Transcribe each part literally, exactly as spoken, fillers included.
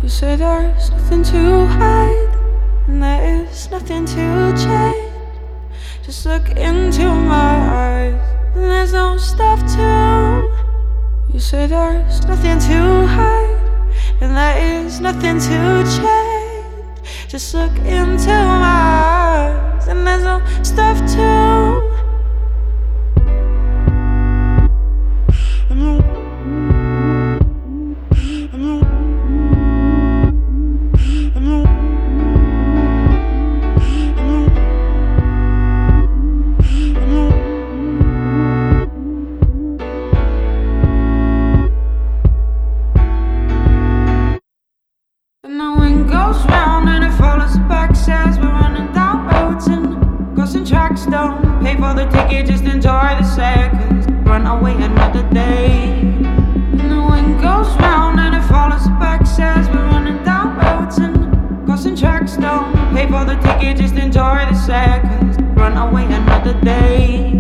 say there's nothing to hide, and there is nothing to change. Just look into my eyes, and there's no stuff to. You say there's nothing to hide, and there is nothing to change. Just look into my eyes, and there's no stuff to. Don't pay for the ticket, just enjoy the seconds. Run away another day. And the wind goes round and it follows the back. Says we're running down roads and crossing tracks. Don't pay for the ticket, just enjoy the seconds. Run away another day.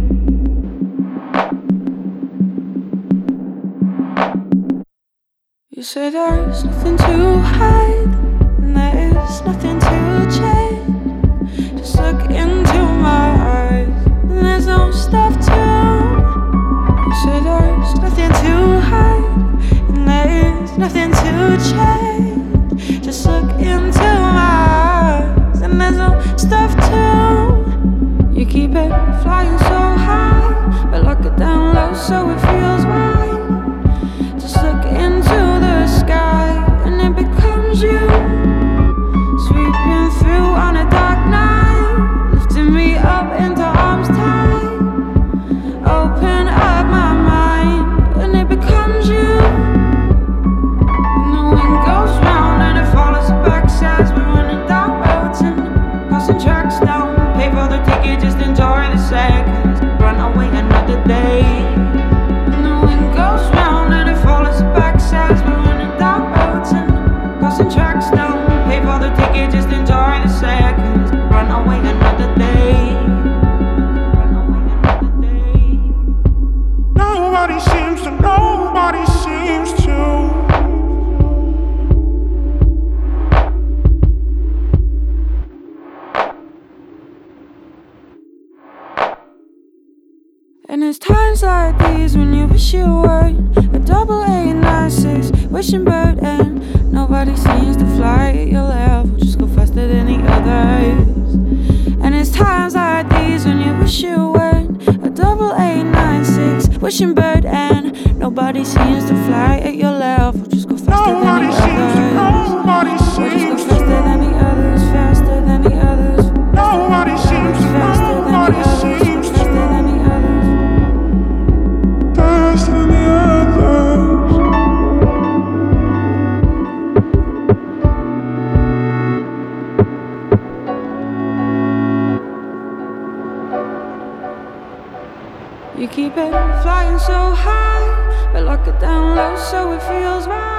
You say there's nothing to hide, and there is nothing to change. Just look into my eyes, and there's no stuff to. You say there's nothing to hide, and there is nothing to change. Just look into my eyes, and there's no stuff to. You keep it flying so high, but lock it down low so it feels right. Just look into the sky, and it becomes you, sweeping through on a dark night, lifting me up into arms tight. Open up my mind, and it becomes you. And the wind goes round and it follows the back. Says we're running down roads and crossing tracks. Don't pay for the ticket, just enjoy the seconds. Run away another day. And the wind goes round and it follows the back. Says we're running down roads and crossing tracks. Don't pay for the ticket, just enjoy the seconds. Run away another day. Run away another day. Nobody seems to, nobody seems to. And it's times like these when you wish you weren't a double A nine six wishing bird, and nobody seems to fly at your level, just go faster than the others. And it's times like these when you wish you weren't a double A nine six wishing bird, and nobody seems to fly at your level, just go faster Nobody than the seems others. to, nobody Or just go seems faster to. than the others, faster than the others. Nobody seems to, Faster than the nobody others, seems faster to. than the others. Faster than the others. You keep it flying so high, but lock it down low so it feels right.